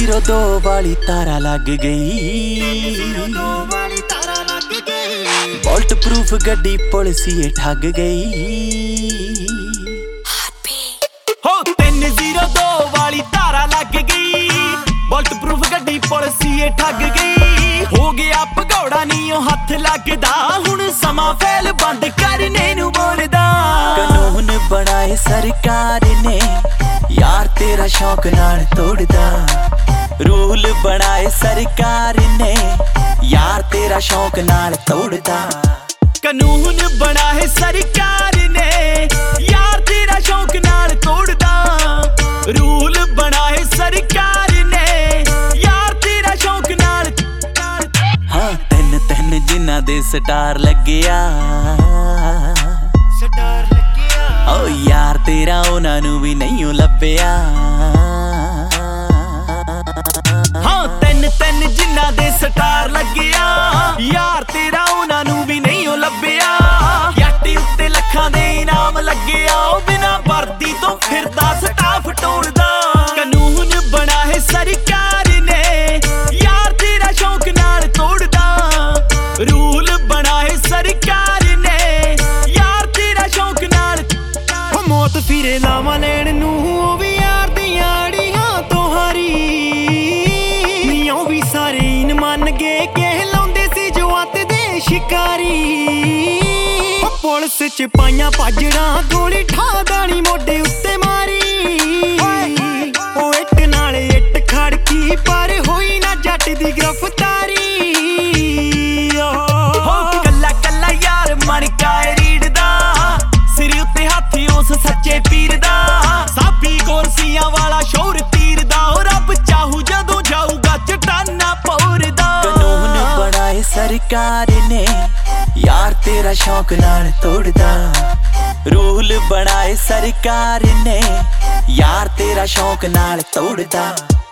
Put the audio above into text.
302 वाली तारा लग गई। बोल्ट प्रूफ गड्डी पुलिसिए ठग गई। हो 302 वाली तारा लग गई। बोल्ट प्रूफ गड्डी पुलिसिए ठग गई। हो गया भगौड़ा नी हथ लगदा, हुण समा फैल बंद करने नू बोलदा। कानून बनाए सरकार ने यार तेरा शौक नाल तोड़दा। रूल बनाए सरकार ने यार तेरा शौक नाल तोड़दा। कानून बनाए सरकार ने यार तेरा शौक नाल तोड़दा। रूल बनाए सरकार ने यार तेरा शौक नाल। हाँ तिन तिन जिन्ना दे स्टार लग्गिया। ओ यार तेरा उन्हां नू भी नहीं लभ्या। हाँ तिन तिन जिन्ना दे स्टार लग्गिया। यार तेरा उन्हां नू भी नहीं लभ्या। याटी उत्ते लखां दे इनाम लग्गिया। बिना वर्दी तो फिरदा स्टाफ टोलदा। कानून बनाए सरकार ने यार तेरा शौक नाल तोड़दा। रूल बनाए सरकार ने यार तेरा शौक नाल। मौत फिरे लावा लैण नू भी यार दियां अड़ियां तो हारी। नियों भी सारे इन मन गए कहलाउंदे सी जो अत दे शिकारी। पुलिस च पाइयां भाजड़ां गोली ठा दानी मोढे उत्ते मारी। ओ इट नाल इट खड़की पर होई ना जट दी गिरफ्तारी। कल्ला कल्ला यार मन काए रीड़ दा, सिर उत्ते हाथी उस सच्चे पीर दा। साबी गोरसियां वाला शोर तीर दा। रब चाहू जदों जाऊगा चटाना पौर दा। कानून बनाए सरकार ने यार तेरा शौक नाल तोड़दा। रूल बनाए सरकार ने यार तेरा शौक नाल तोड़दा।